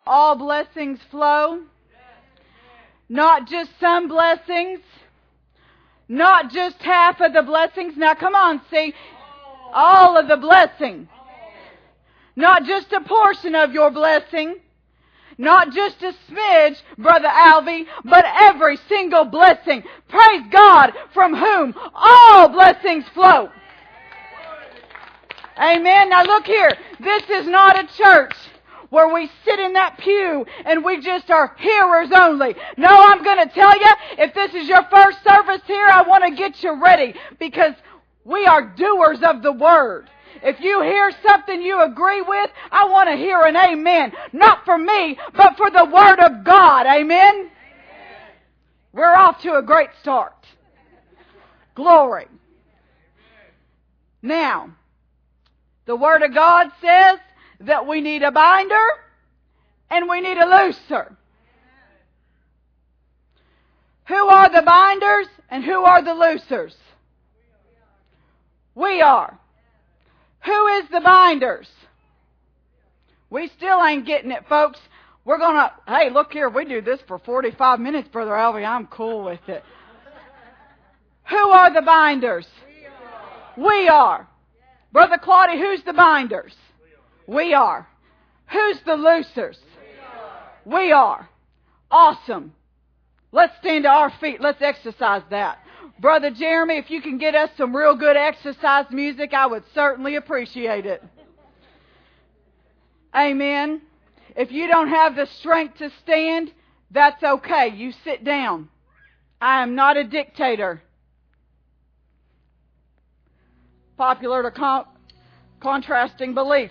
all blessings flow. Not just some blessings. Not just half of the blessings. Now come on, see. All of the blessing. Not just a portion of your blessing. Not just a smidge, Brother Alvy, but every single blessing. Praise God, from whom all blessings flow. Amen. Now look here. This is not a church where we sit in that pew and we just are hearers only. No, I'm going to tell you, if this is your first service here, I want to get you ready, because we are doers of the Word. If you hear something you agree with, I want to hear an amen. Not for me, but for the Word of God. Amen? Amen. We're off to a great start. Glory. Now, the Word of God says that we need a binder and we need a looser. Who are the binders and who are the loosers? We are. Who is the binders? We still ain't getting it, folks. We're going to, hey, look here, we do this for 45 minutes, Brother Alvy. I'm cool with it. Who are the binders? We are. Brother Claudia, who's the binders? We are. Who's the loosers? We are. Awesome. Let's stand to our feet. Let's exercise that. Brother Jeremy, if you can get us some real good exercise music, I would certainly appreciate it. Amen. If you don't have the strength to stand, that's okay. You sit down. I am not a dictator. Popular to contrasting beliefs.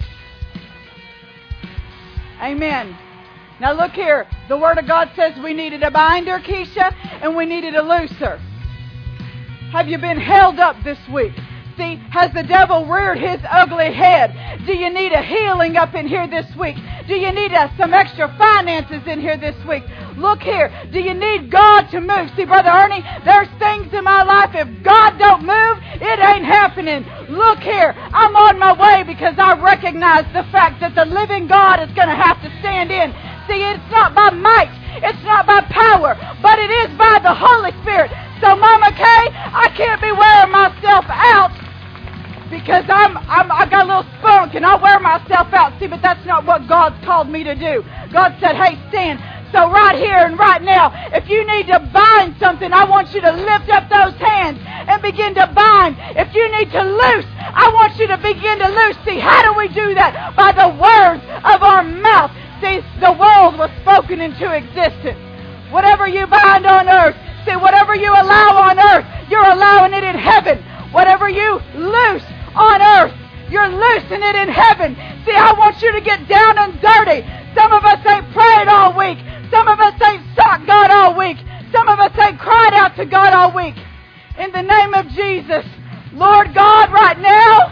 Amen. Now look here. The Word of God says we needed a binder, Keisha, and we needed a looser. Have you been held up this week? See, has the devil reared his ugly head? Do you need a healing up in here this week? Do you need some extra finances in here this week? Look here. Do you need God to move? See, Brother Ernie, there's things in my life, if God don't move, it ain't happening. Look here. I'm on my way because I recognize the fact that the living God is going to have to stand in. See, it's not by might. It's not by power, but it is by the Holy Spirit. So, Mama Kay, I can't be wearing myself out because I got a little spunk and I'll wear myself out. See, but that's not what God's called me to do. God said, hey, stand. So right here and right now, if you need to bind something, I want you to lift up those hands and begin to bind. If you need to loose, I want you to begin to loose. See, how do we do that? By the words of our mouth. See, the world was spoken into existence. Whatever you bind on earth, see, whatever you allow on earth, you're allowing it in heaven. Whatever you loose on earth, you're loosing it in heaven. See, I want you to get down and dirty. Some of us ain't prayed all week. Some of us ain't sought God all week. Some of us ain't cried out to God all week. In the name of Jesus, Lord God, right now,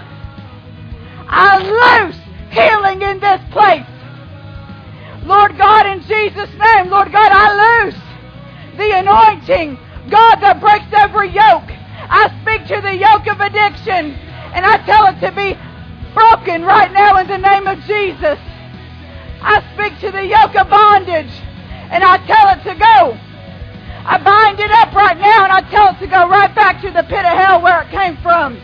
I loose healing in this place. Lord God, in Jesus' name, Lord God, I loose the anointing, God, that breaks every yoke. I speak to the yoke of addiction, and I tell it to be broken right now in the name of Jesus. I speak to the yoke of bondage, and I tell it to go. I bind it up right now, and I tell it to go right back to the pit of hell where it came from.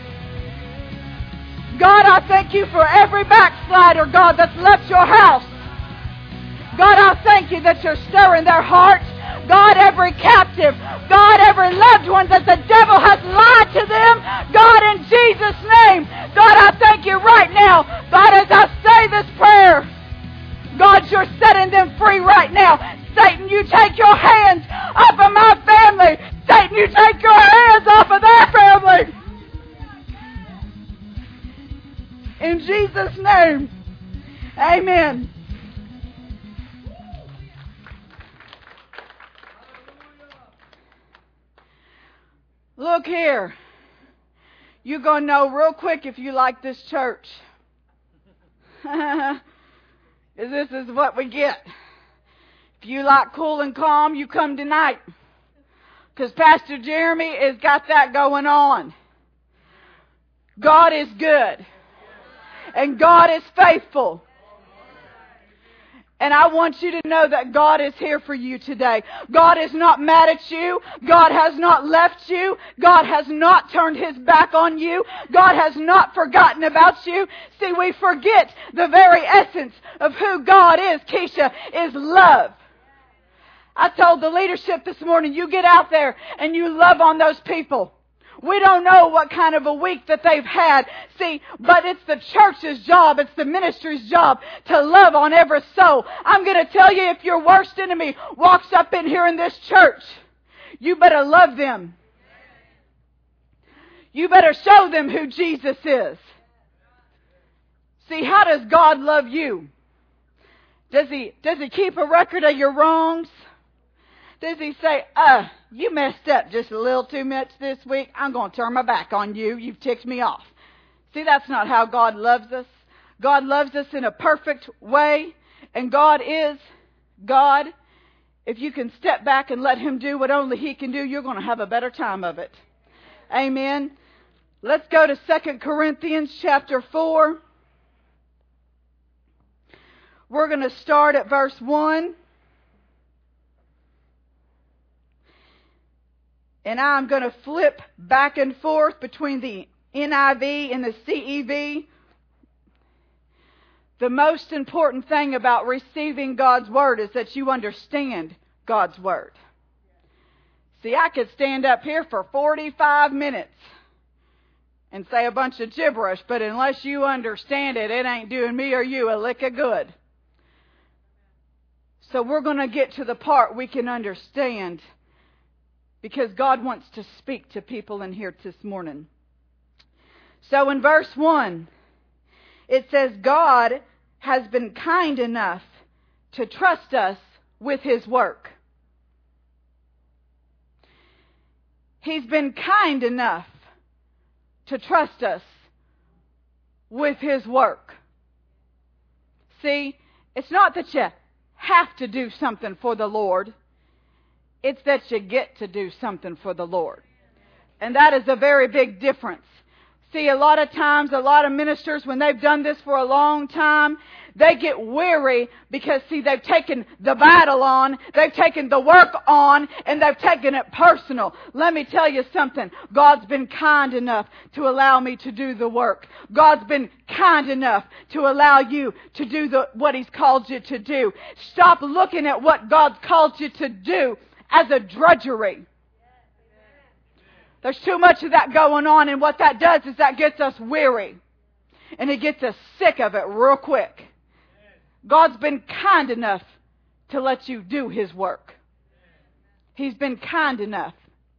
God, I thank you for every backslider, God, that's left your house. God, I thank you that you're stirring their hearts. God, every captive, God, every loved one that the devil has lied to them, God, in Jesus' name, God, I thank you right now, God, as I say this prayer, God, you're setting them free right now. Satan, you take your hands off of my family. Satan, you take your hands off of their family. In Jesus' name, amen. Look here. You're going to know real quick if you like this church. This is what we get. If you like cool and calm, you come tonight. Because Pastor Jeremy has got that going on. God is good. And God is faithful. And I want you to know that God is here for you today. God is not mad at you. God has not left you. God has not turned His back on you. God has not forgotten about you. See, we forget the very essence of who God is. Keisha, is love. I told the leadership this morning, you get out there and you love on those people. We don't know what kind of a week that they've had. See, but it's the church's job, it's the ministry's job to love on every soul. I'm going to tell you, if your worst enemy walks up in here in this church, you better love them. You better show them who Jesus is. See, how does God love you? Does He keep a record of your wrongs? Does He say, you messed up just a little too much this week. I'm going to turn my back on you. You've ticked me off. See, that's not how God loves us. God loves us in a perfect way. And God is God. If you can step back and let Him do what only He can do, you're going to have a better time of it. Amen. Let's go to 2 Corinthians chapter 4. We're going to start at verse 1. And I'm going to flip back and forth between the NIV and the CEV. The most important thing about receiving God's Word is that you understand God's Word. See, I could stand up here for 45 minutes and say a bunch of gibberish, but unless you understand it, it ain't doing me or you a lick of good. So we're going to get to the part we can understand, because God wants to speak to people in here this morning. So in verse 1, it says, God has been kind enough to trust us with His work. He's been kind enough to trust us with His work. See, it's not that you have to do something for the Lord. It's that you get to do something for the Lord. And that is a very big difference. See, a lot of times, a lot of ministers, when they've done this for a long time, they get weary because, see, they've taken the battle on, they've taken the work on, and they've taken it personal. Let me tell you something. God's been kind enough to allow me to do the work. God's been kind enough to allow you to do what He's called you to do. Stop looking at what God's called you to do as a drudgery. There's too much of that going on, and what that does is that gets us weary. And it gets us sick of it real quick. God's been kind enough to let you do His work. He's been kind enough.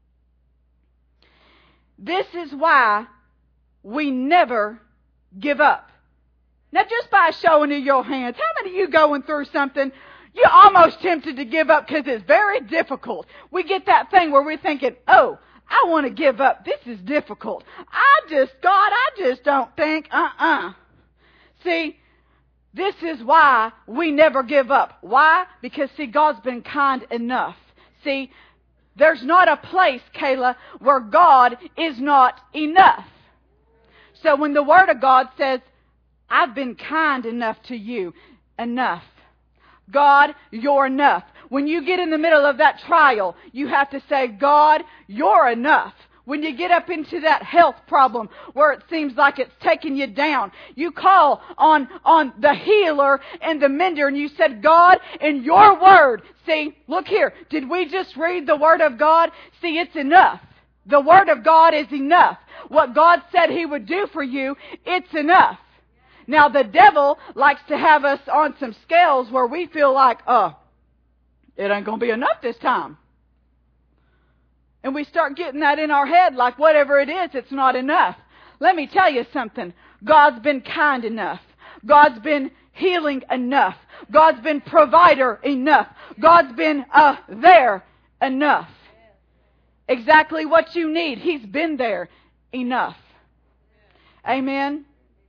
This is why we never give up. Now, just by showing of your hands, how many of you going through something you're almost tempted to give up because it's very difficult? We get that thing where we're thinking, oh, I want to give up. This is difficult. I just don't think, See, this is why we never give up. Why? Because, see, God's been kind enough. See, there's not a place, Kayla, where God is not enough. So when the Word of God says, I've been kind enough to you, enough. God, you're enough. When you get in the middle of that trial, you have to say, God, you're enough. When you get up into that health problem where it seems like it's taking you down, you call on the healer and the mender, and you said, God, in your word, see, look here, did we just read the Word of God? See, it's enough. The Word of God is enough. What God said He would do for you, it's enough. Now, the devil likes to have us on some scales where we feel like, it ain't going to be enough this time. And we start getting that in our head like whatever it is, it's not enough. Let me tell you something. God's been kind enough. God's been healing enough. God's been provider enough. God's been there enough. Exactly what you need. He's been there enough. Amen.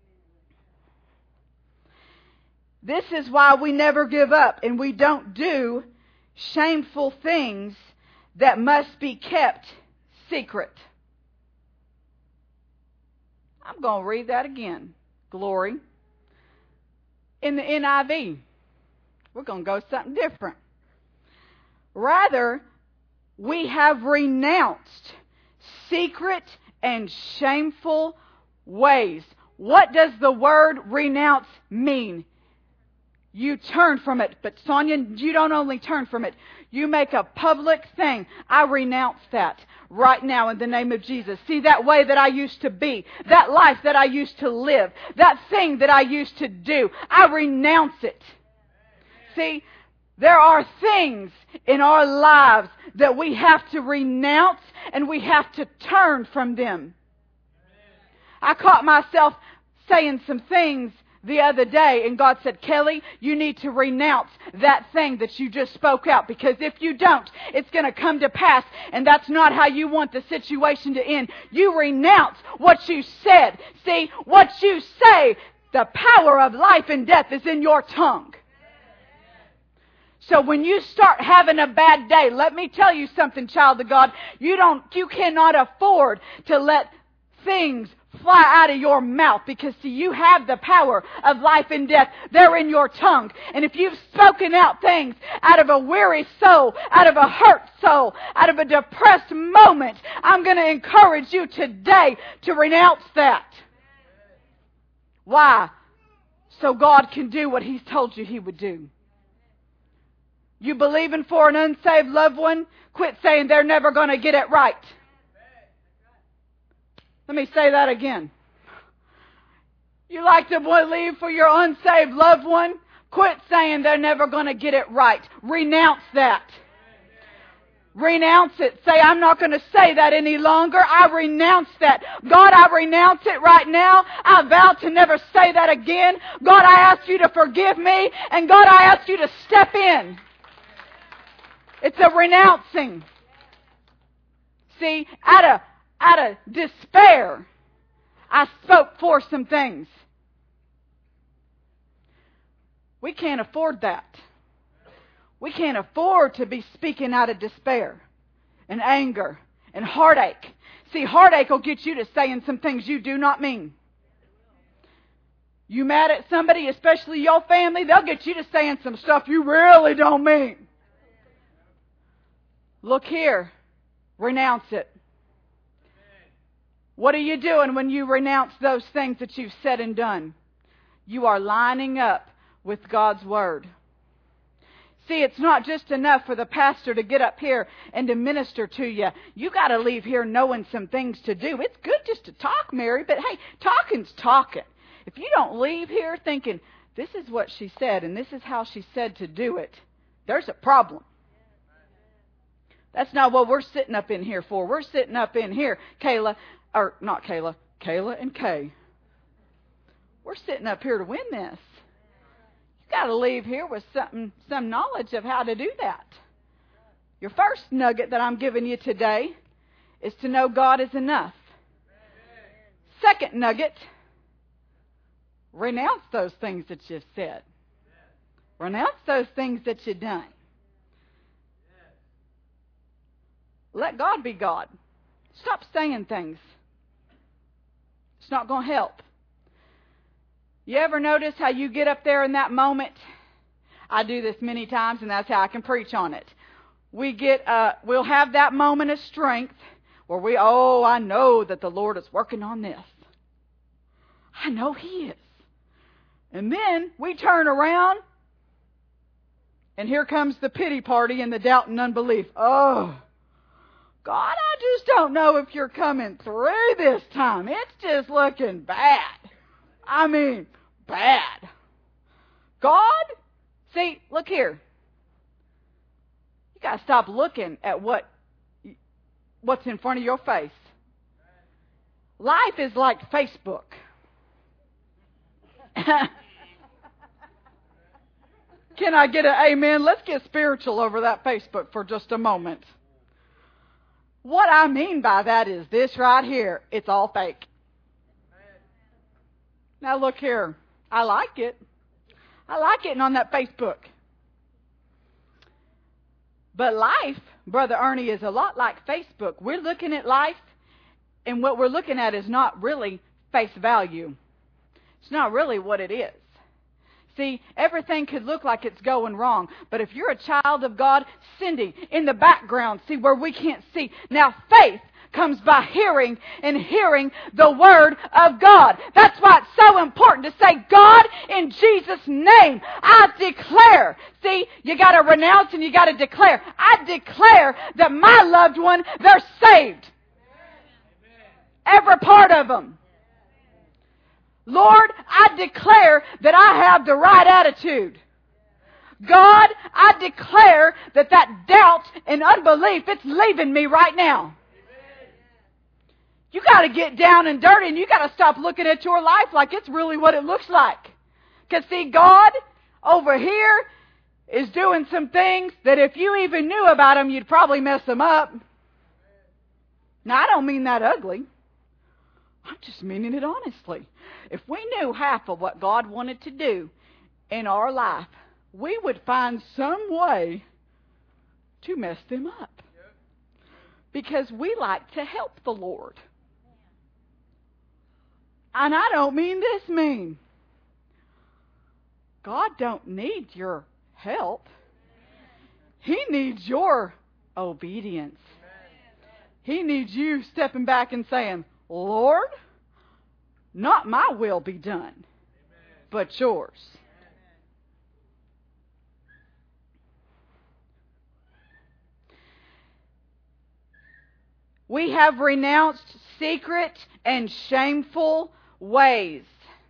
This is why we never give up and we don't do shameful things that must be kept secret. I'm going to read that again. Glory. In the NIV. We're going to go something different. Rather, we have renounced secret and shameful ways. What does the word renounce mean? You turn from it. But Sonia, you don't only turn from it. You make a public thing. I renounce that right now in the name of Jesus. See, that way that I used to be, that life that I used to live, that thing that I used to do, I renounce it. See, there are things in our lives that we have to renounce and we have to turn from them. I caught myself saying some things the other day, and God said, Kelly, you need to renounce that thing that you just spoke out, because if you don't, it's going to come to pass, and that's not how you want the situation to end. You renounce what you said. See, what you say, the power of life and death is in your tongue. So when you start having a bad day, let me tell you something, child of God, you cannot afford to let things fly out of your mouth, because see, you have the power of life and death. They're in your tongue. And if you've spoken out things out of a weary soul, out of a hurt soul, out of a depressed moment, I'm going to encourage you today to renounce that. Why? So God can do what He's told you He would do. You believing for an unsaved loved one? Quit saying they're never going to get it right. Let me say that again. You like to believe for your unsaved loved one? Quit saying they're never going to get it right. Renounce that. Renounce it. Say, I'm not going to say that any longer. I renounce that. God, I renounce it right now. I vow to never say that again. God, I ask you to forgive me. And God, I ask you to step in. It's a renouncing. See, out of despair, I spoke for some things. We can't afford that. We can't afford to be speaking out of despair and anger and heartache. See, heartache will get you to saying some things you do not mean. You mad at somebody, especially your family, they'll get you to saying some stuff you really don't mean. Look here. Renounce it. What are you doing when you renounce those things that you've said and done? You are lining up with God's Word. See, it's not just enough for the pastor to get up here and to minister to you. You got to leave here knowing some things to do. It's good just to talk, Mary, but hey, talking's talking. If you don't leave here thinking, this is what she said and this is how she said to do it, there's a problem. That's not what we're sitting up in here for. We're sitting up in here, Kayla and Kay. We're sitting up here to win this. You got to leave here with some knowledge of how to do that. Your first nugget that I'm giving you today is to know God is enough. Second nugget, renounce those things that you've said. Renounce those things that you've done. Let God be God. Stop saying things. It's not going to help. You ever notice how you get up there in that moment? I do this many times, and that's how I can preach on it. We'll have that moment of strength where I know that the Lord is working on this. I know He is. And then we turn around, and here comes the pity party and the doubt and unbelief. Oh, God, I just don't know if you're coming through this time. It's just looking bad. I mean, bad. God, see, look here. You got to stop looking at what's in front of your face. Life is like Facebook. Can I get an amen? Let's get spiritual over that Facebook for just a moment. What I mean by that is this right here. It's all fake. Now look here. I like it. I like getting on that Facebook. But life, Brother Ernie, is a lot like Facebook. We're looking at life, and what we're looking at is not really face value. It's not really what it is. See, everything could look like it's going wrong. But if you're a child of God, Cindy, in the background, see where we can't see. Now, faith comes by hearing, and hearing the Word of God. That's why it's so important to say, God, in Jesus' name, I declare. See, you got to renounce and you got to declare. I declare that my loved one, they're saved. Every part of them. Lord, I declare that I have the right attitude. God, I declare that doubt and unbelief, it's leaving me right now. You got to get down and dirty, and you got to stop looking at your life like it's really what it looks like. Because see, God over here is doing some things that if you even knew about them, you'd probably mess them up. Now, I don't mean that ugly. I'm just meaning it honestly. If we knew half of what God wanted to do in our life, we would find some way to mess them up. Because we like to help the Lord. And I don't mean this mean. God don't need your help. He needs your obedience. He needs you stepping back and saying, Lord, not my will be done, but yours. We have renounced secret and shameful ways.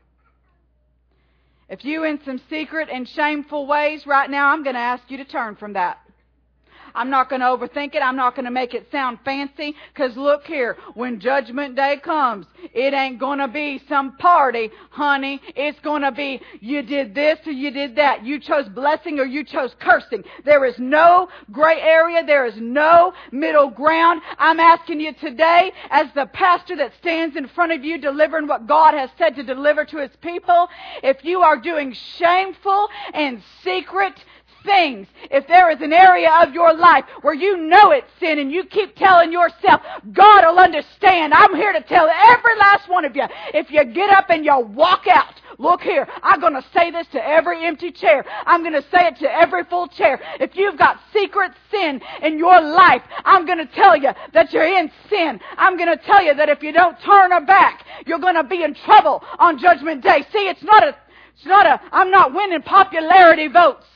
If you in some secret and shameful ways right now, I'm going to ask you to turn from that. I'm not going to overthink it. I'm not going to make it sound fancy. Because look here, when Judgment Day comes, it ain't going to be some party, honey. It's going to be, you did this or you did that. You chose blessing or you chose cursing. There is no gray area. There is no middle ground. I'm asking you today, as the pastor that stands in front of you delivering what God has said to deliver to His people, if you are doing shameful and secret things, if there is an area of your life where you know it's sin and you keep telling yourself, God will understand. I'm here to tell every last one of you, if you get up and you walk out, look here, I'm going to say this to every empty chair. I'm going to say it to every full chair. If you've got secret sin in your life, I'm going to tell you that you're in sin. I'm going to tell you that if you don't turn back, you're going to be in trouble on Judgment Day. See, I'm not winning popularity votes.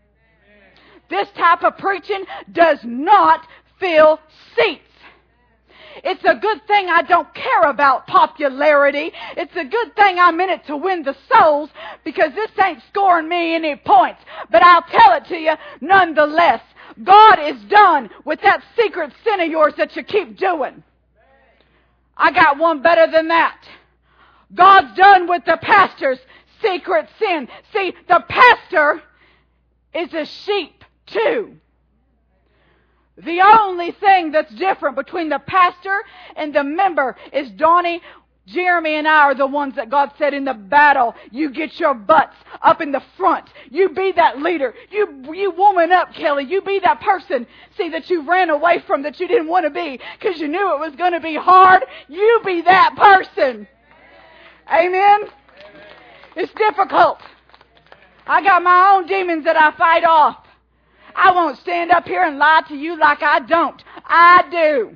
This type of preaching does not fill seats. It's a good thing I don't care about popularity. It's a good thing I'm in it to win the souls, because this ain't scoring me any points. But I'll tell it to you nonetheless. God is done with that secret sin of yours that you keep doing. I got one better than that. God's done with the pastor's secret sin. See, the pastor is a sheep too. The only thing that's different between the pastor and the member is Donnie, Jeremy, and I are the ones that God said in the battle, you get your butts up in the front. You be that leader. You woman up, Kelly. You be that person, see, that you ran away from, that you didn't want to be because you knew it was going to be hard. You be that person. Amen? It's difficult. I got my own demons that I fight off. I won't stand up here and lie to you like I don't. I do.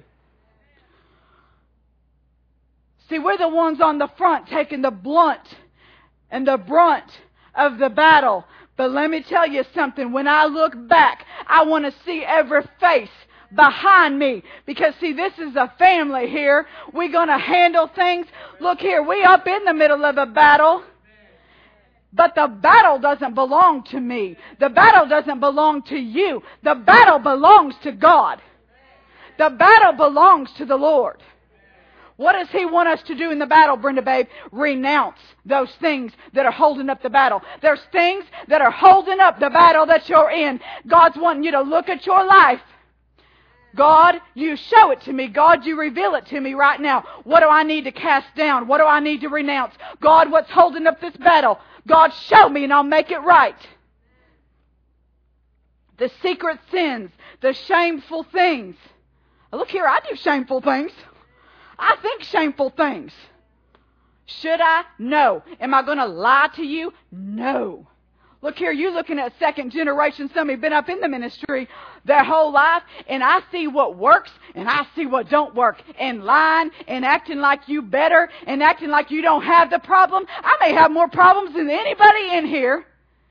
See, we're the ones on the front taking the blunt and the brunt of the battle. But let me tell you something. When I look back, I want to see every face behind me. Because, see, this is a family here. We're going to handle things. Look here, we up in the middle of a battle. But the battle doesn't belong to me. The battle doesn't belong to you. The battle belongs to God. The battle belongs to the Lord. What does He want us to do in the battle, Brenda babe? Renounce those things that are holding up the battle. There's things that are holding up the battle that you're in. God's wanting you to look at your life. God, you show it to me. God, you reveal it to me right now. What do I need to cast down? What do I need to renounce? God, what's holding up this battle? God, show me and I'll make it right. The secret sins, the shameful things. Look here, I do shameful things. I think shameful things. Should I? No. Am I going to lie to you? No. Look here, you looking at second generation, some have been up in the ministry their whole life, and I see what works and I see what don't work. And lying and acting like you better and acting like you don't have the problem. I may have more problems than anybody in here.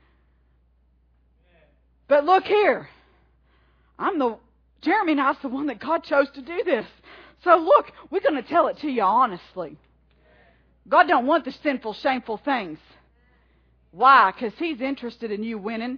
But look here, Jeremy and I's the one that God chose to do this. So look, we're going to tell it to you honestly. God don't want the sinful, shameful things. Why? Because He's interested in you winning.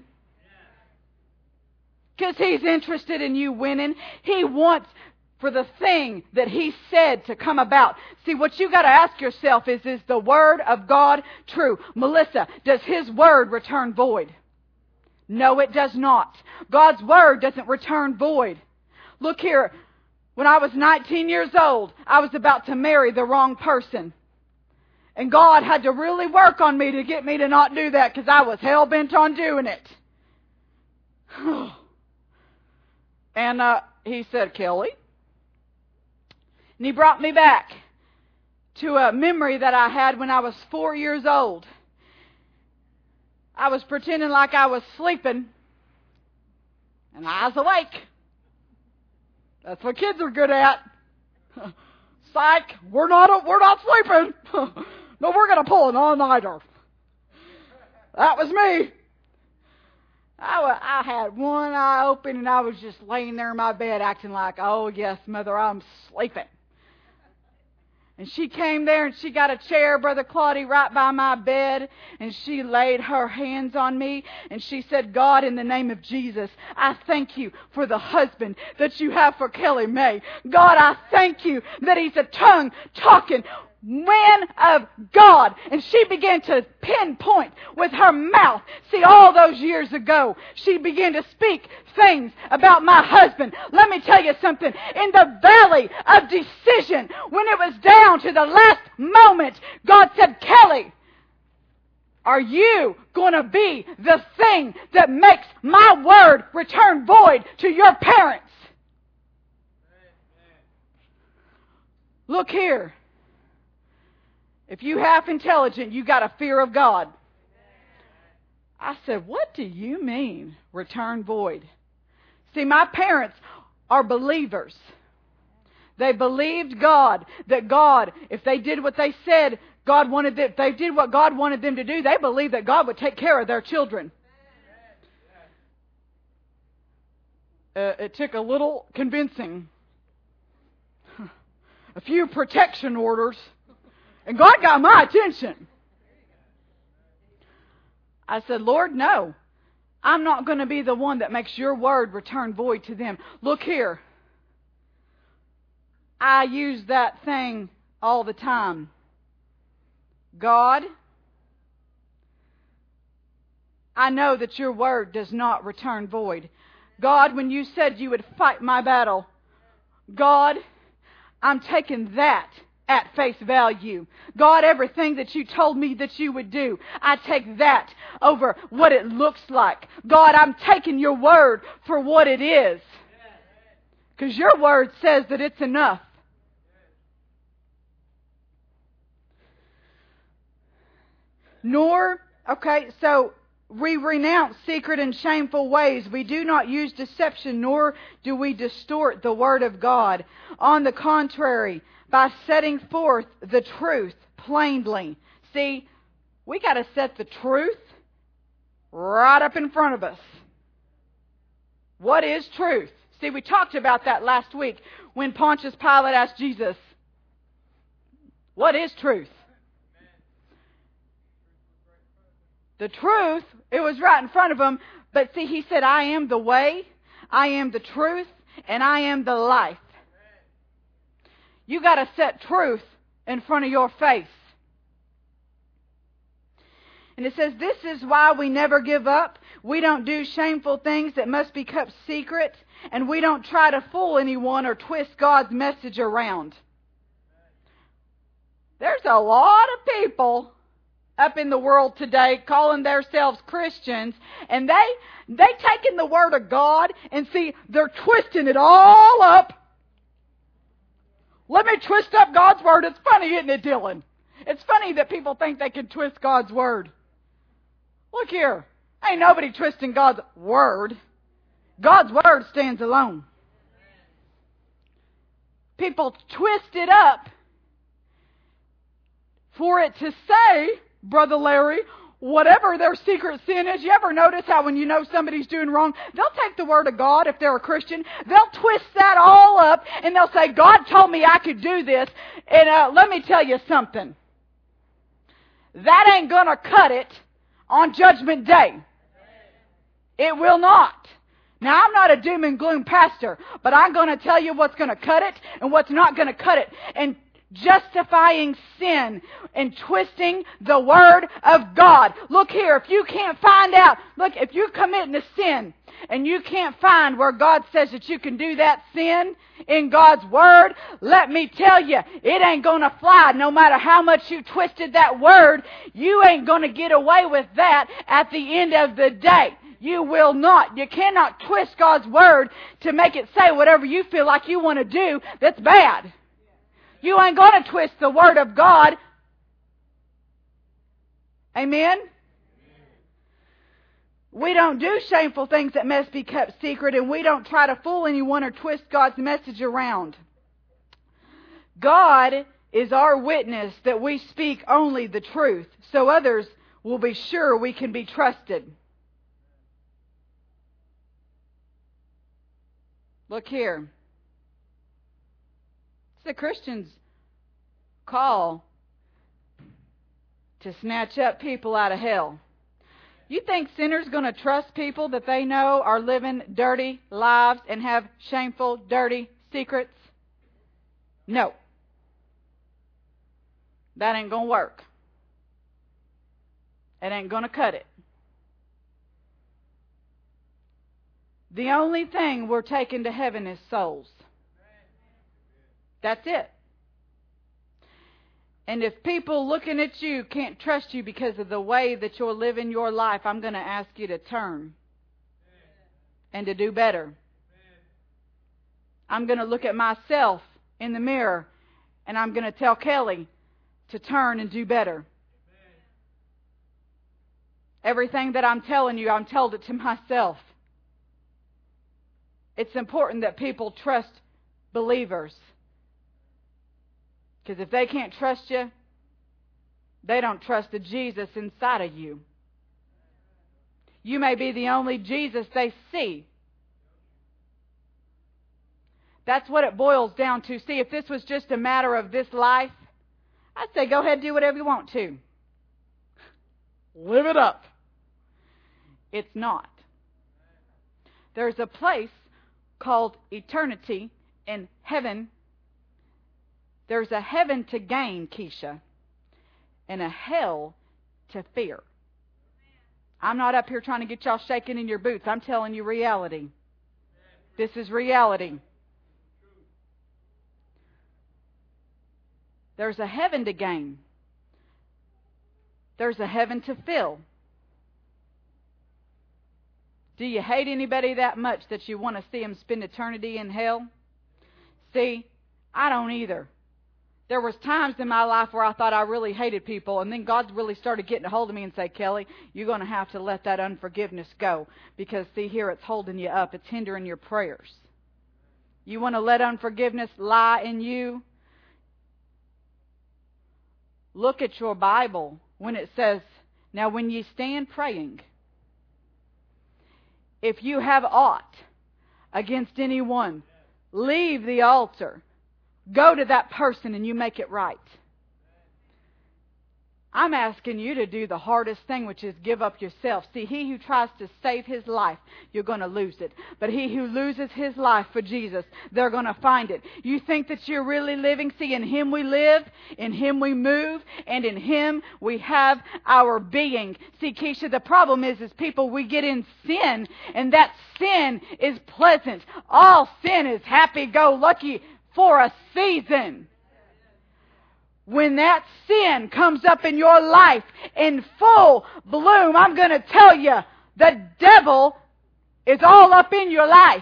Because He's interested in you winning. He wants for the thing that He said to come about. See, what you got to ask yourself is the Word of God true? Melissa, does His Word return void? No, it does not. God's Word doesn't return void. Look here. When I was 19 years old, I was about to marry the wrong person. And God had to really work on me to get me to not do that because I was hell-bent on doing it. And He said, Kelly. And He brought me back to a memory that I had when I was 4 years old. I was pretending like I was sleeping. And I was awake. That's what kids are good at. Psych, we're not sleeping. No, we're going to pull an all-nighter. That was me. I had one eye open and I was just laying there in my bed acting like, oh yes, Mother, I'm sleeping. And she came there and she got a chair, Brother Claudia, right by my bed. And she laid her hands on me. And she said, God, in the name of Jesus, I thank you for the husband that you have for Kelly May. God, I thank you that he's a tongue-talking man of God. And she began to pinpoint with her mouth. See, all those years ago, she began to speak things about my husband. Let me tell you something. In the valley of decision, when it was down to the last moment, God said, Kelly, are you going to be the thing that makes my word return void to your parents? Look here. If you half intelligent, you got a fear of God. I said, what do you mean, return void? See, my parents are believers. They believed God, that God, if they did what they said, God wanted them, if they did what God wanted them to do, they believed that God would take care of their children. It took a little convincing. A few protection orders. And God got my attention. I said, Lord, no. I'm not going to be the one that makes your word return void to them. Look here. I use that thing all the time. God, I know that your word does not return void. God, when you said you would fight my battle, God, I'm taking that at face value. God, everything that you told me that you would do, I take that over what it looks like. God, I'm taking your word for what it is. Because your word says that it's enough. So we renounce secret and shameful ways. We do not use deception, nor do we distort the word of God. On the contrary, by setting forth the truth plainly. See, we got to set the truth right up in front of us. What is truth? See, we talked about that last week when Pontius Pilate asked Jesus, what is truth? The truth, it was right in front of him. But see, he said, I am the way, I am the truth, and I am the life. You got to set truth in front of your face. And it says, this is why we never give up. We don't do shameful things that must be kept secret. And we don't try to fool anyone or twist God's message around. There's a lot of people up in the world today calling themselves Christians. And they taking the Word of God and see, they're twisting it all up. Let me twist up God's Word. It's funny, isn't it, Dylan? It's funny that people think they can twist God's Word. Look here. Ain't nobody twisting God's Word. God's Word stands alone. People twist it up for it to say, Brother Larry, whatever their secret sin is. You ever notice how when you know somebody's doing wrong, they'll take the Word of God, if they're a Christian, they'll twist that all up, and they'll say, God told me I could do this, and let me tell you something. That ain't going to cut it on Judgment Day. It will not. Now, I'm not a doom and gloom pastor, but I'm going to tell you what's going to cut it and what's not going to cut it. And justifying sin and twisting the Word of God. Look here, if you can't find out, if you're committing a sin and you can't find where God says that you can do that sin in God's Word, let me tell you, it ain't going to fly. No matter how much you twisted that Word, you ain't going to get away with that at the end of the day. You will not. You cannot twist God's Word to make it say whatever you feel like you want to do that's bad. You ain't going to twist the Word of God. Amen? We don't do shameful things that must be kept secret, and we don't try to fool anyone or twist God's message around. God is our witness that we speak only the truth, so others will be sure we can be trusted. Look here. It's the Christian's call to snatch up people out of hell. You think sinners going to trust people that they know are living dirty lives and have shameful, dirty secrets? No. That ain't going to work. It ain't going to cut it. The only thing we're taking to heaven is souls. That's it. And if people looking at you can't trust you because of the way that you're living your life, I'm going to ask you to turn and to do better. I'm going to look at myself in the mirror and I'm going to tell Kelly to turn and do better. Everything that I'm telling you, I'm told it to myself. It's important that people trust believers. Because if they can't trust you, they don't trust the Jesus inside of you. You may be the only Jesus they see. That's what it boils down to. See, if this was just a matter of this life, I'd say go ahead and do whatever you want to. Live it up. It's not. There's a place called eternity in heaven. There's a heaven to gain, Keisha, and a hell to fear. I'm not up here trying to get y'all shaking in your boots. I'm telling you reality. This is reality. There's a heaven to gain. There's a heaven to fill. Do you hate anybody that much that you want to see them spend eternity in hell? See, I don't either. There was times in my life where I thought I really hated people, and then God really started getting a hold of me and say, Kelly, you're going to have to let that unforgiveness go. Because, see, here it's holding you up. It's hindering your prayers. You want to let unforgiveness lie in you? Look at your Bible when it says, now when ye stand praying, if you have aught against anyone, leave the altar. Go to that person and you make it right. I'm asking you to do the hardest thing, which is give up yourself. See, he who tries to save his life, you're going to lose it. But he who loses his life for Jesus, they're going to find it. You think that you're really living? See, in Him we live, in Him we move, and in Him we have our being. See, Keisha, the problem is people, we get in sin, and that sin is pleasant. All sin is happy-go-lucky for a season. When that sin comes up in your life in full bloom, I'm going to tell you, the devil is all up in your life.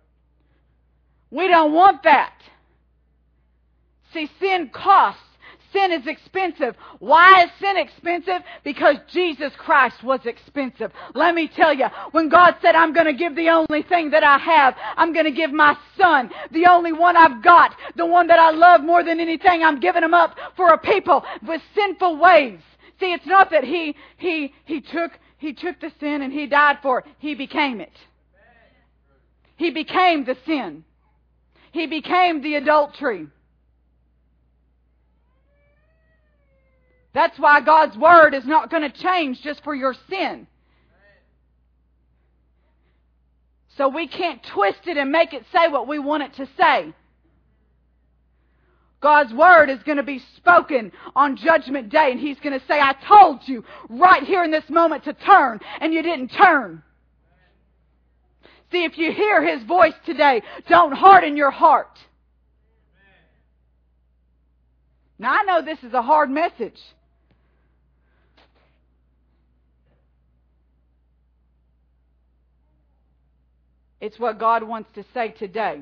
We don't want that. See, sin costs. sin is expensive. Why is sin expensive? Because Jesus Christ was expensive. Let me tell you, when God said, I'm going to give the only thing that I have, I'm going to give my Son, the only one I've got, the one that I love more than anything, I'm giving him up for a people with sinful ways. See, it's not that he took the sin and he died for it. He became it. He became the sin. He became the adultery. That's why God's Word is not going to change just for your sin. So we can't twist it and make it say what we want it to say. God's Word is going to be spoken on Judgment Day, and He's going to say, I told you right here in this moment to turn, and you didn't turn. See, if you hear His voice today, don't harden your heart. Now, I know this is a hard message. It's what God wants to say today.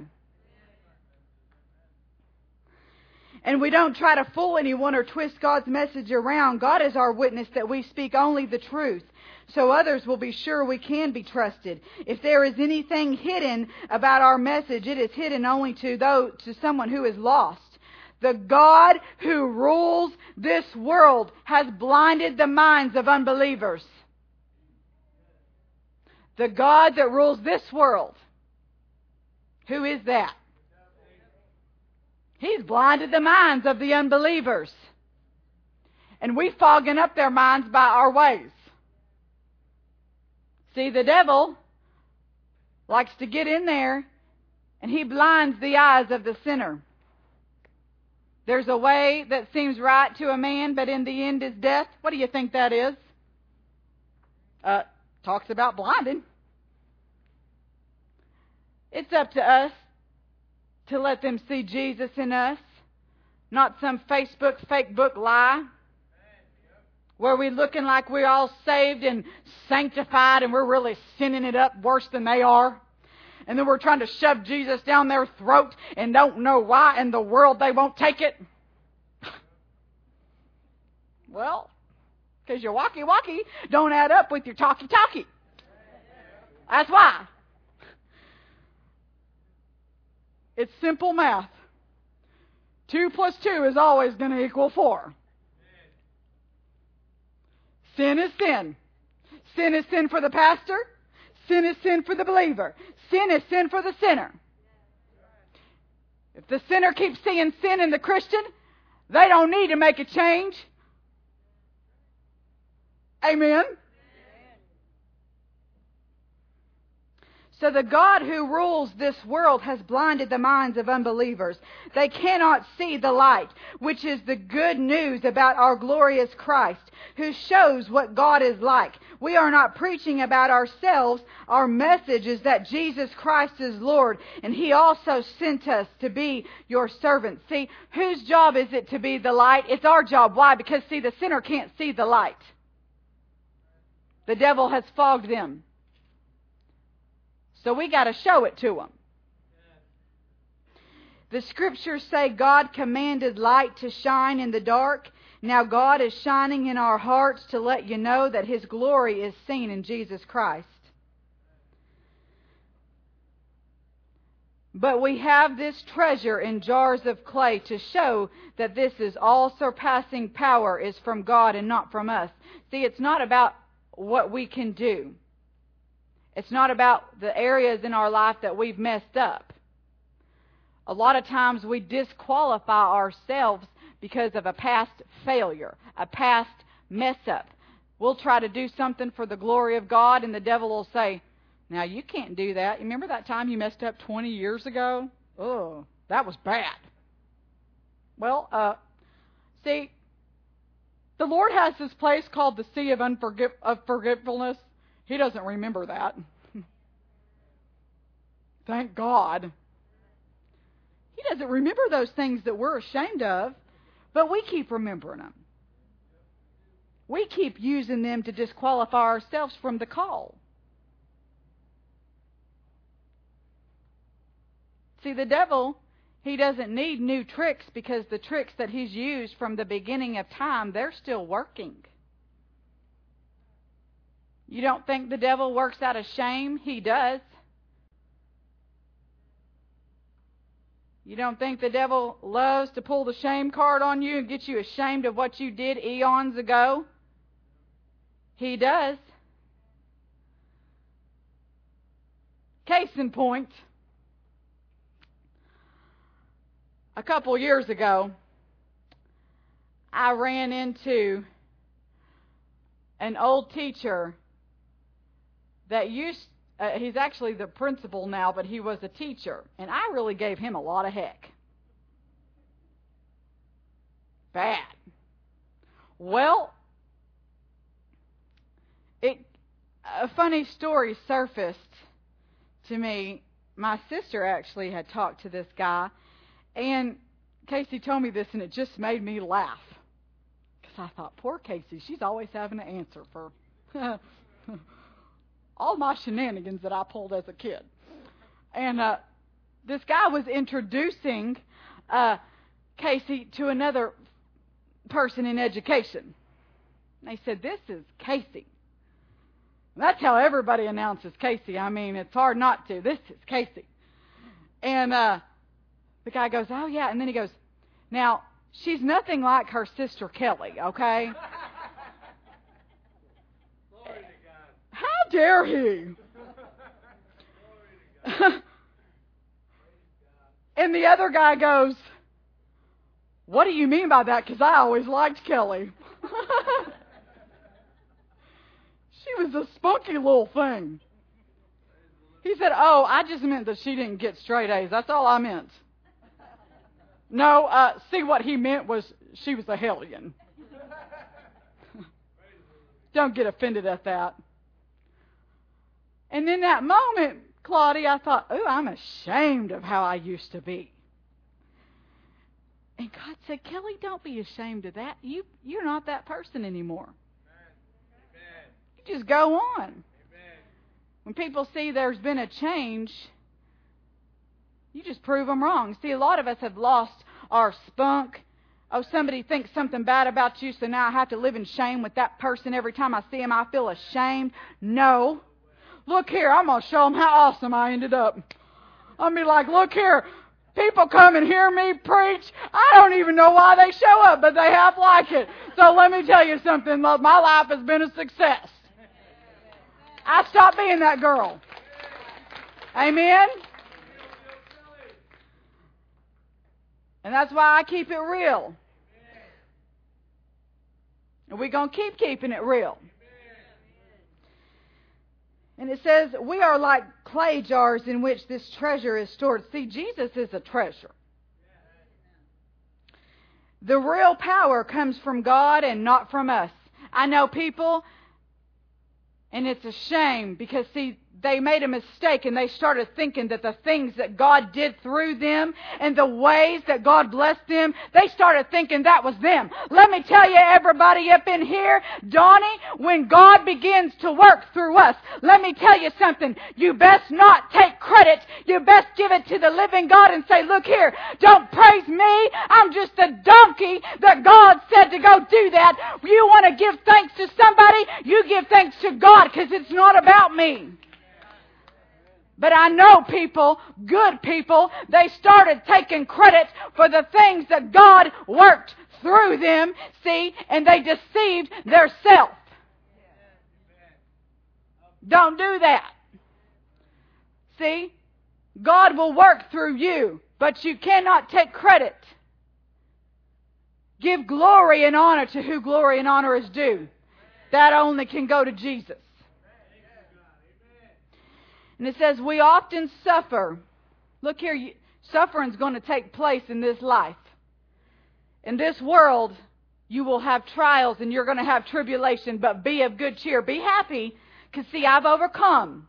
And we don't try to fool anyone or twist God's message around. God is our witness that we speak only the truth, so others will be sure we can be trusted. If there is anything hidden about our message, it is hidden only to someone who is lost. The God who rules this world has blinded the minds of unbelievers. The God that rules this world. Who is that? He's blinded the minds of the unbelievers. And we fogging up their minds by our ways. See, the devil likes to get in there and he blinds the eyes of the sinner. There's a way that seems right to a man, but in the end is death. What do you think that is? Talks about blinding. It's up to us to let them see Jesus in us, not some Facebook, fake book lie, where we're looking like we're all saved and sanctified and we're really sinning it up worse than they are. And then we're trying to shove Jesus down their throat and don't know why in the world they won't take it. Well, because your walkie-walkie don't add up with your talkie-talkie. That's why. It's simple math. 2 plus 2 is always going to equal 4. Sin is sin. Sin is sin for the pastor. Sin is sin for the believer. Sin is sin for the sinner. If the sinner keeps seeing sin in the Christian, they don't need to make a change. Amen. So the God who rules this world has blinded the minds of unbelievers. They cannot see the light, which is the good news about our glorious Christ, who shows what God is like. We are not preaching about ourselves. Our message is that Jesus Christ is Lord, and He also sent us to be your servants. See, whose job is it to be the light? It's our job. Why? Because, see, the sinner can't see the light. The devil has fogged them. So we got to show it to them. The scriptures say God commanded light to shine in the dark. Now God is shining in our hearts to let you know that His glory is seen in Jesus Christ. But we have this treasure in jars of clay to show that this is all surpassing power is from God and not from us. See, it's not about what we can do. It's not about the areas in our life that we've messed up. A lot of times we disqualify ourselves because of a past failure, a past mess up. We'll try to do something for the glory of God, and the devil will say, now you can't do that. You remember that time you messed up 20 years ago? Oh, that was bad. Well, see, the Lord has this place called the Sea of Forgetfulness. He doesn't remember that. Thank God. He doesn't remember those things that we're ashamed of, but we keep remembering them. We keep using them to disqualify ourselves from the call. See, the devil, He doesn't need new tricks because the tricks that He's used from the beginning of time, they're still working. You don't think the devil works out of shame? He does. You don't think the devil loves to pull the shame card on you and get you ashamed of what you did eons ago? He does. Case in point, a couple years ago, I ran into an old teacher that he's actually the principal now, but he was a teacher, and I really gave him a lot of heck. Bad. Well, a funny story surfaced to me. My sister actually had talked to this guy, and Casey told me this, and it just made me laugh. Because I thought, poor Casey, she's always having to answer for all my shenanigans that I pulled as a kid. And this guy was introducing Casey to another person in education. And they said, "This is Casey." And that's how everybody announces Casey. I mean, it's hard not to. "This is Casey." And the guy goes, "Oh, yeah." And then he goes, "Now, she's nothing like her sister Kelly, okay?" How dare he? And the other guy goes, "What do you mean by that? Because I always liked Kelly." She was a spunky little thing. He said, "Oh, I just meant that she didn't get straight A's. That's all I meant." No, see, what he meant was she was a hellion. Don't get offended at that. And in that moment, Claudia, I thought, "Oh, I'm ashamed of how I used to be." And God said, "Kelly, don't be ashamed of that. You're not that person anymore. Amen. You just go on." Amen. When people see there's been a change, you just prove them wrong. See, a lot of us have lost our spunk. Oh, somebody thinks something bad about you, so now I have to live in shame with that person. Every time I see him, I feel ashamed. No. Look here, I'm going to show them how awesome I ended up. I'll be like, "Look here, people come and hear me preach. I don't even know why they show up, but they half like it. So let me tell you something. My life has been a success." I stopped being that girl. Amen? And that's why I keep it real. And we're going to keep keeping it real. And it says, we are like clay jars in which this treasure is stored. See, Jesus is a treasure. The real power comes from God and not from us. I know people, and it's a shame because, see, they made a mistake and they started thinking that the things that God did through them and the ways that God blessed them, they started thinking that was them. Let me tell you, everybody up in here, Donnie, when God begins to work through us, let me tell you something. You best not take credit. You best give it to the living God and say, "Look here, don't praise me. I'm just a donkey that God said to go do that." You want to give thanks to somebody, you give thanks to God, because it's not about me. But I know people, good people, they started taking credit for the things that God worked through them, see, and they deceived their self. Don't do that. See, God will work through you, but you cannot take credit. Give glory and honor to who glory and honor is due. That only can go to Jesus. And it says, we often suffer. Look here, suffering is going to take place in this life. In this world, you will have trials and you're going to have tribulation, but be of good cheer. Be happy, because see, I've overcome.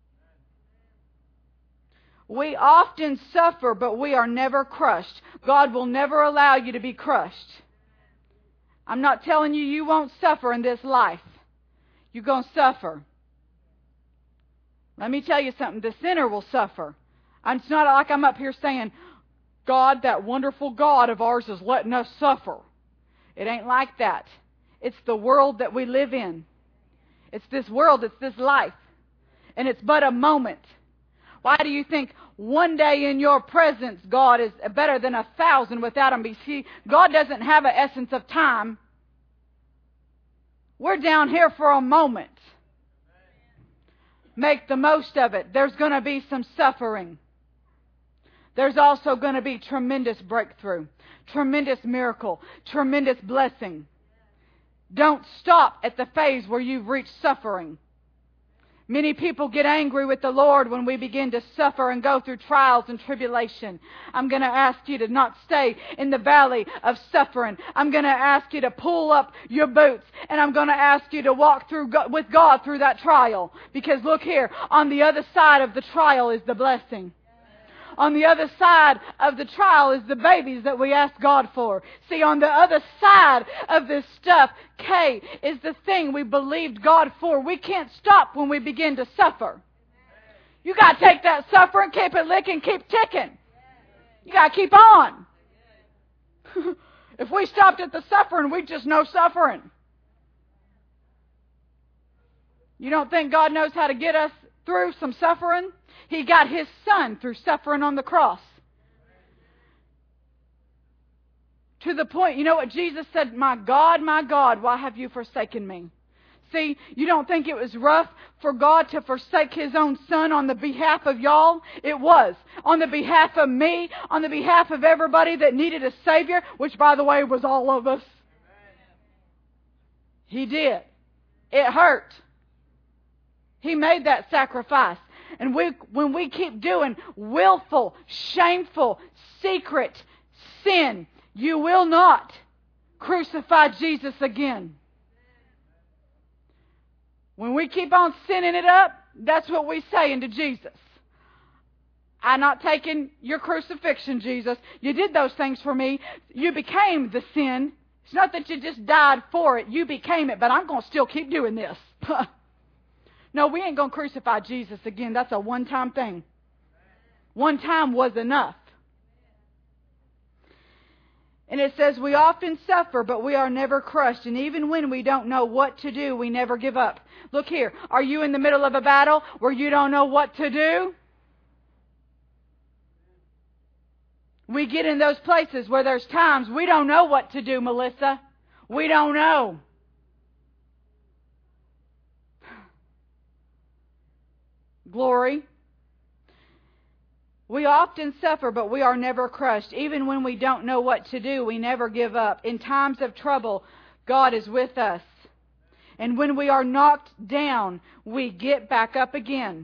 We often suffer, but we are never crushed. God will never allow you to be crushed. I'm not telling you you won't suffer in this life. You're going to suffer. Let me tell you something. The sinner will suffer. It's not like I'm up here saying, God, that wonderful God of ours, is letting us suffer. It ain't like that. It's the world that we live in. It's this world, it's this life. And it's but a moment. Why do you think one day in your presence, God, is better than 1,000 without Him? See, God doesn't have an essence of time. We're down here for a moment. Make the most of it. There's going to be some suffering. There's also going to be tremendous breakthrough, tremendous miracle, tremendous blessing. Don't stop at the phase where you've reached suffering. Many people get angry with the Lord when we begin to suffer and go through trials and tribulation. I'm going to ask you to not stay in the valley of suffering. I'm going to ask you to pull up your boots, and I'm going to ask you to walk through with God through that trial. Because look here, on the other side of the trial is the blessing. On the other side of the trial is the babies that we ask God for. See, on the other side of this stuff, K, is the thing we believed God for. We can't stop when we begin to suffer. You got to take that suffering, keep it licking, keep ticking. You got to keep on. If we stopped at the suffering, we'd just know suffering. You don't think God knows how to get us through some suffering? He got His Son through suffering on the cross. To the point, you know what Jesus said? My God, why have you forsaken me? See, you don't think it was rough for God to forsake His own Son on the behalf of y'all? It was. On the behalf of me, on the behalf of everybody that needed a Savior, which, by the way, was all of us. He did. It hurt. He made that sacrifice. And when we keep doing willful, shameful, secret sin, you will not crucify Jesus again. When we keep on sinning it up, that's what we say into Jesus. I'm not taking your crucifixion, Jesus. You did those things for me. You became the sin. It's not that you just died for it. You became it, but I'm going to still keep doing this. No, we ain't going to crucify Jesus again. That's a one-time thing. One time was enough. And it says, we often suffer, but we are never crushed. And even when we don't know what to do, we never give up. Look here. Are you in the middle of a battle where you don't know what to do? We get in those places where there's times we don't know what to do, Melissa. We don't know. Glory. We often suffer, but we are never crushed. Even when we don't know what to do, we never give up. In times of trouble, God is with us. And when we are knocked down, we get back up again.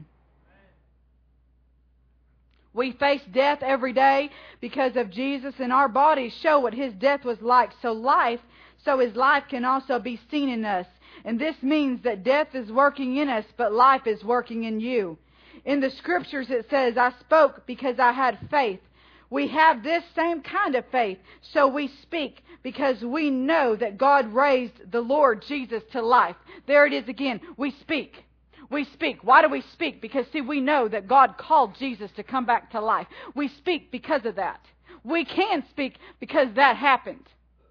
We face death every day because of Jesus, and our bodies show what His death was like. So His life can also be seen in us. And this means that death is working in us, but life is working in you. In the Scriptures it says, I spoke because I had faith. We have this same kind of faith. So we speak because we know that God raised the Lord Jesus to life. There it is again. We speak. We speak. Why do we speak? Because, see, we know that God called Jesus to come back to life. We speak because of that. We can speak because that happened.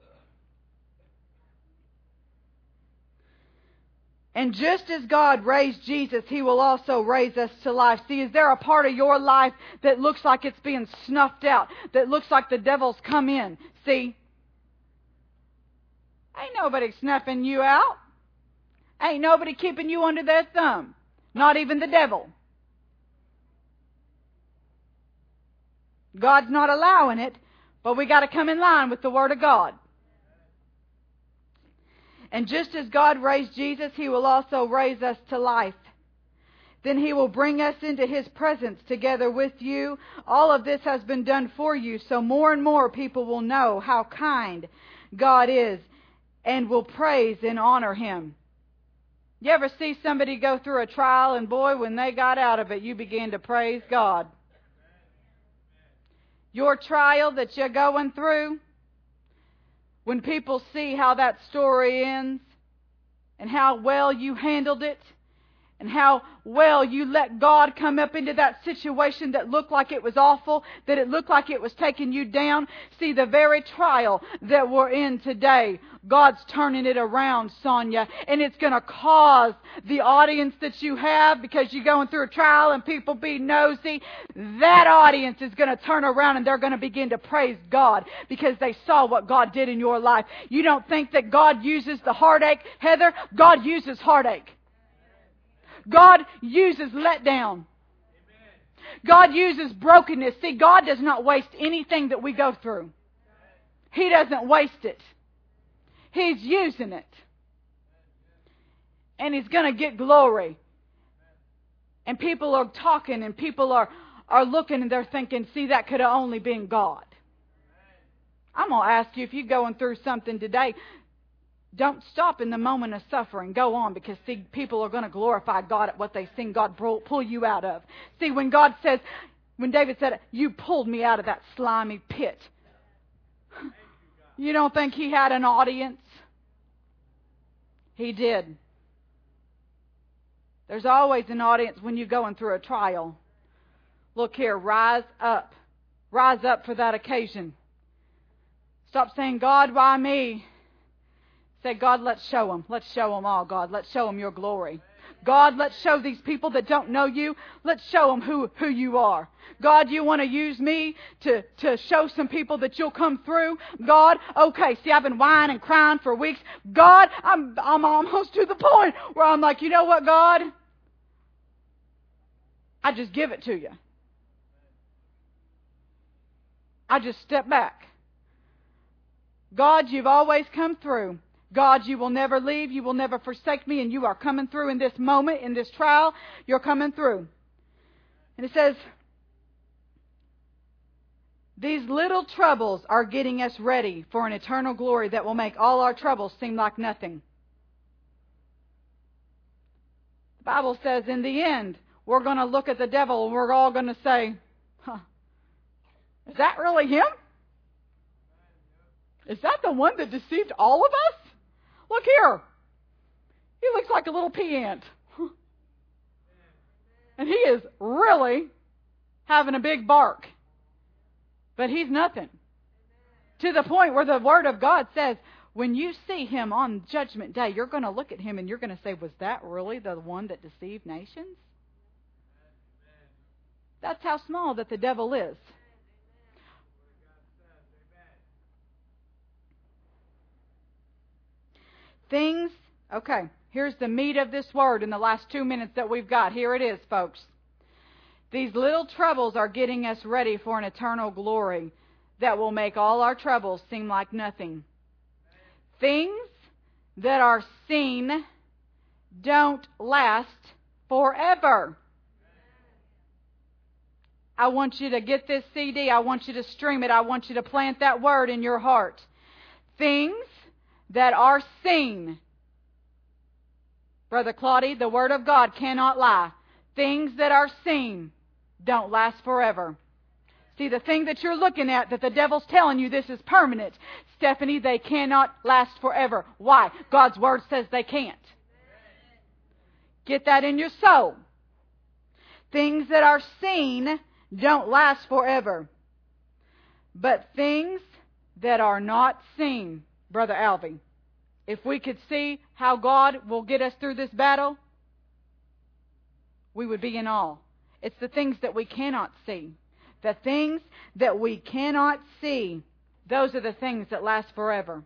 And just as God raised Jesus, He will also raise us to life. See, is there a part of your life that looks like it's being snuffed out, that looks like the devil's come in? See, ain't nobody snuffing you out. Ain't nobody keeping you under their thumb. Not even the devil. God's not allowing it, but we got to come in line with the Word of God. And just as God raised Jesus, He will also raise us to life. Then He will bring us into His presence together with you. All of this has been done for you, so more and more people will know how kind God is and will praise and honor Him. You ever see somebody go through a trial, and boy, when they got out of it, you begin to praise God. Your trial that you're going through, when people see how that story ends and how well you handled it And how well you let God come up into that situation that looked like it was awful, that it looked like it was taking you down. See, the very trial that we're in today, God's turning it around, Sonia. And it's going to cause the audience that you have, because you're going through a trial and people be nosy, that audience is going to turn around and they're going to begin to praise God because they saw what God did in your life. You don't think that God uses the heartache, Heather? God uses heartache. God uses letdown. God uses brokenness. See, God does not waste anything that we go through. He doesn't waste it. He's using it. And He's going to get glory. And people are talking and people are looking and they're thinking, see, that could have only been God. I'm going to ask you, if you're going through something today, don't stop in the moment of suffering. Go on, because see, people are going to glorify God at what they've seen God pull you out of. See, when David said, you pulled me out of that slimy pit. You don't think he had an audience? He did. There's always an audience when you're going through a trial. Look here, rise up. Rise up for that occasion. Stop saying, God, why me? Say, God, let's show them. Let's show them all, God. Let's show them your glory. God, let's show these people that don't know you. Let's show them who you are. God, you want to use me to show some people that you'll come through? God, okay, see, I've been whining and crying for weeks. God, I'm almost to the point where I'm like, you know what, God? I just give it to you. I just step back. God, you've always come through. God, you will never leave, you will never forsake me, and you are coming through in this moment, in this trial, you're coming through. And it says, these little troubles are getting us ready for an eternal glory that will make all our troubles seem like nothing. The Bible says in the end, we're going to look at the devil and we're all going to say, is that really him? Is that the one that deceived all of us? Look here. He looks like a little pea ant. And he is really having a big bark. But he's nothing. To the point where the Word of God says, when you see him on Judgment Day, you're going to look at him and you're going to say, was that really the one that deceived nations? That's how small that the devil is. Things, okay, here's the meat of this word in the last 2 minutes that we've got. Here it is, folks. These little troubles are getting us ready for an eternal glory that will make all our troubles seem like nothing. Things that are seen don't last forever. I want you to get this CD. I want you to stream it. I want you to plant that word in your heart. Things that are seen. Brother Claudia, the Word of God cannot lie. Things that are seen don't last forever. See, the thing that you're looking at, that the devil's telling you this is permanent, Stephanie, they cannot last forever. Why? God's Word says they can't. Get that in your soul. Things that are seen don't last forever. But things that are not seen, Brother Alvy, if we could see how God will get us through this battle, we would be in awe. It's the things that we cannot see. The things that we cannot see, those are the things that last forever.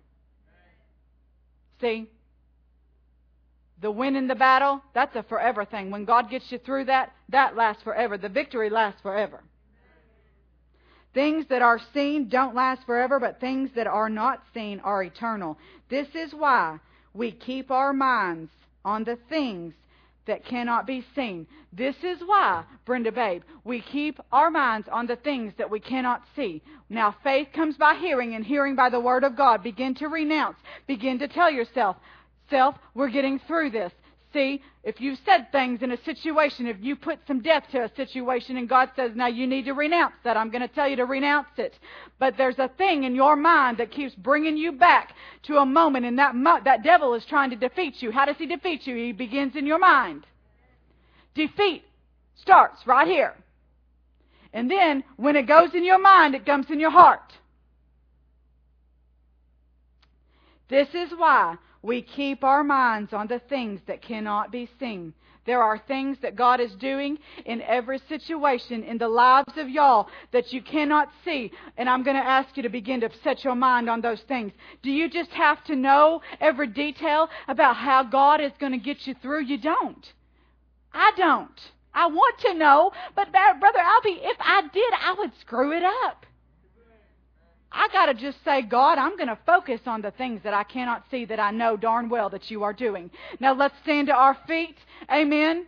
See? The win in the battle, that's a forever thing. When God gets you through that, that lasts forever. The victory lasts forever. Things that are seen don't last forever, but things that are not seen are eternal. This is why we keep our minds on the things that cannot be seen. This is why, Brenda Babe, we keep our minds on the things that we cannot see. Now, faith comes by hearing, and hearing by the Word of God. Begin to renounce. Begin to tell yourself, we're getting through this. See, if you said things in a situation, if you put some death to a situation and God says, now you need to renounce that, I'm going to tell you to renounce it. But there's a thing in your mind that keeps bringing you back to a moment, and that devil is trying to defeat you. How does he defeat you? He begins in your mind. Defeat starts right here. And then, when it goes in your mind, it comes in your heart. This is why we keep our minds on the things that cannot be seen. There are things that God is doing in every situation in the lives of y'all that you cannot see. And I'm going to ask you to begin to set your mind on those things. Do you just have to know every detail about how God is going to get you through? You don't. I don't. I want to know, but Brother Albie, if I did, I would screw it up. I got to just say, God, I'm going to focus on the things that I cannot see that I know darn well that you are doing. Now let's stand to our feet. Amen.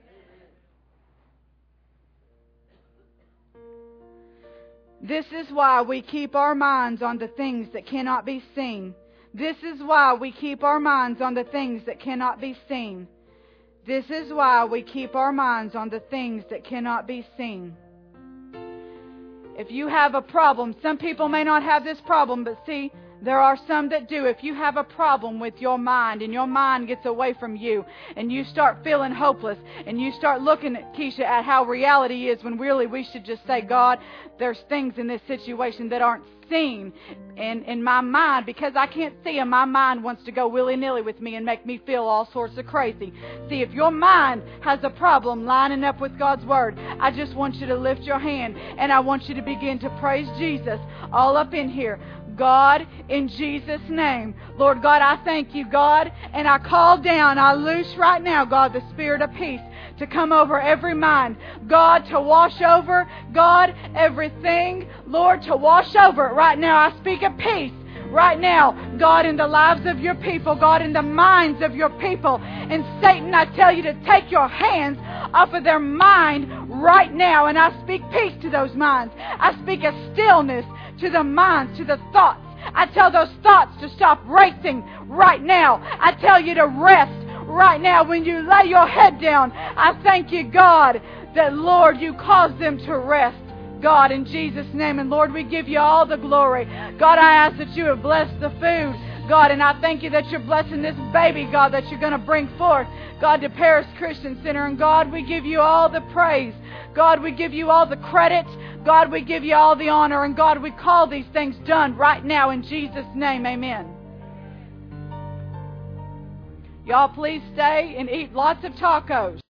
This is why we keep our minds on the things that cannot be seen. This is why we keep our minds on the things that cannot be seen. This is why we keep our minds on the things that cannot be seen. If you have a problem, some people may not have this problem, but see, there are some that do. If you have a problem with your mind and your mind gets away from you and you start feeling hopeless and you start looking at Keisha at how reality is when really we should just say, God, there's things in this situation that aren't seen in my mind because I can't see them. My mind wants to go willy-nilly with me and make me feel all sorts of crazy. See, if your mind has a problem lining up with God's Word, I just want you to lift your hand and I want you to begin to praise Jesus all up in here. God, in Jesus' name. Lord God, I thank you, God, and I call down, I loose right now, God, the Spirit of peace to come over every mind. God, to wash over, God, everything, Lord, to wash over it right now. I speak of peace right now, God, in the lives of your people, God, in the minds of your people. And Satan, I tell you to take your hands off of their mind right now, and I speak peace to those minds. I speak a stillness to the minds, to the thoughts. I tell those thoughts to stop racing right now. I tell you to rest right now when you lay your head down. I thank you, God, that, Lord, you cause them to rest. God, in Jesus' name. And Lord, we give you all the glory. God, I ask that you have blessed the food, God, and I thank you that you're blessing this baby, God, that you're going to bring forth, God, to Paris Christian Center. And God, we give you all the praise. God, we give you all the credit. God, we give you all the honor. And God, we call these things done right now in Jesus' name. Amen. Y'all please stay and eat lots of tacos.